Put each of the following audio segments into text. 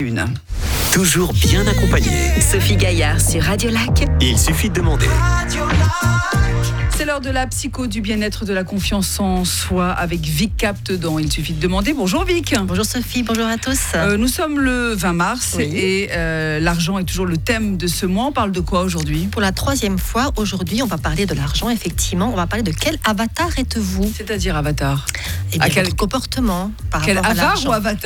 Une. Toujours bien accompagné. Sophie Gaillard sur Radio Lac. Il suffit de demander. C'est l'heure de la psycho, du bien-être, de la confiance en soi avec Vic Cap dedans. Il suffit de demander. Bonjour Vic. Bonjour Sophie, bonjour à tous. Nous sommes le 20 mars et l'argent est toujours le thème de ce mois. On parle de quoi aujourd'hui ? Pour la 3e fois, aujourd'hui, on va parler de l'argent. Effectivement, on va parler de quel avatar êtes-vous ? C'est-à-dire avatar. Et bien, votre comportement par Quel rapport à avare l'argent. ou avatar ?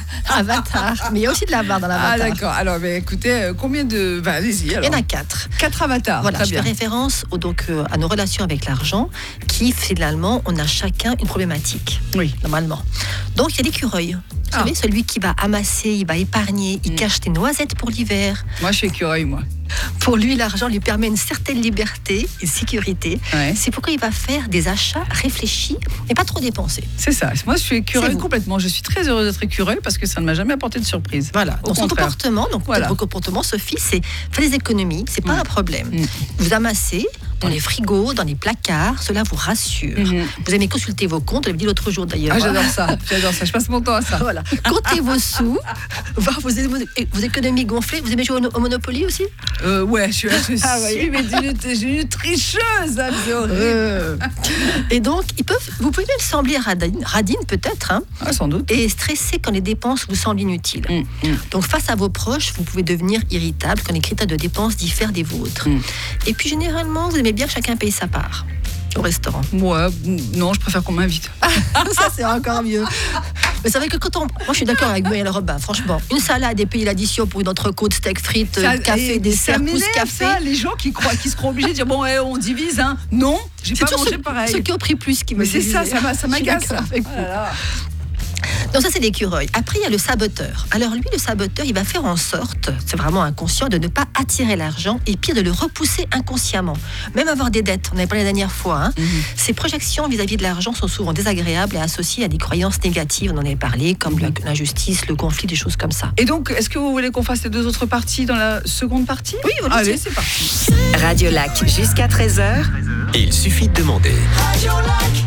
Avatar. Mais il y a aussi de l'avare dans l'avatar. Ah d'accord. Alors écoutez, combien de... allez-y alors. Il y en a 4. 4 avatars. Voilà, très je bien. fais référence à nos relations avec l'argent, qui finalement, on a chacun une problématique. Oui. Normalement. Donc il y a l'écureuil. Vous savez, celui qui va amasser, il va épargner, il cache des noisettes pour l'hiver. Moi je suis écureuil, moi. Pour lui, l'argent lui permet une certaine liberté et sécurité. Ouais. C'est pourquoi il va faire des achats réfléchis et pas trop dépenser. C'est ça. Moi je suis écureuil C'est vous. complètement. Je suis très heureuse d'être écureuil parce que ça ne m'a jamais apporté de surprise. Voilà. Au Dans son contraire. comportement, Voilà. votre comportement, Sophie, c'est faire des économies, c'est pas un problème. Vous amassez dans les frigos, dans les placards, cela vous rassure. Vous aimez consulter vos comptes, je l'avais dit l'autre jour d'ailleurs. Ah j'adore ça. J'adore ça. Je passe mon temps à ça. Voilà. Comptez vos sous, voir vos économies gonflées. Vous aimez jouer au Monopoly aussi ? Ouais, je suis mais une tricheuse, hein, c'est horrible. Et donc, vous pouvez même sembler radine peut-être, hein, Ah, sans doute. et stressé quand les dépenses vous semblent inutiles. Donc, face à vos proches, vous pouvez devenir irritable quand les critères de dépenses diffèrent des vôtres. Et puis, généralement, vous aimez bien que chacun paye sa part au restaurant. Moi, non, je préfère qu'on m'invite. Ça, c'est encore mieux. Mais c'est vrai que moi, je suis d'accord avec Muriel Robin, franchement. Une salade et payer l'addition pour une entrecôte, steak frites, café, dessert, pousse café. Ça, les gens qui seront obligés de dire bon, on divise, hein. Non, j'ai pas mangé pareil. Ceux qui ont pris plus qui me Mais c'est ça, divisaient. ça m'agace. Je suis d'accord avec vous. Oh là là. Donc ça, c'est l'écureuil. Après, il y a le saboteur. Alors lui, le saboteur, il va faire en sorte, c'est vraiment inconscient, de ne pas attirer l'argent et pire, de le repousser inconsciemment. Même avoir des dettes, on avait parlé la dernière fois. Ces projections vis-à-vis de l'argent sont souvent désagréables et associées à des croyances négatives, on en avait parlé, comme l'injustice, le conflit, des choses comme ça. Et donc, est-ce que vous voulez qu'on fasse les 2 autres parties dans la seconde partie ? Oui, volontiers. Allez, c'est parti. Radio Lac jusqu'à 13h. Il suffit de demander. Radio Lac.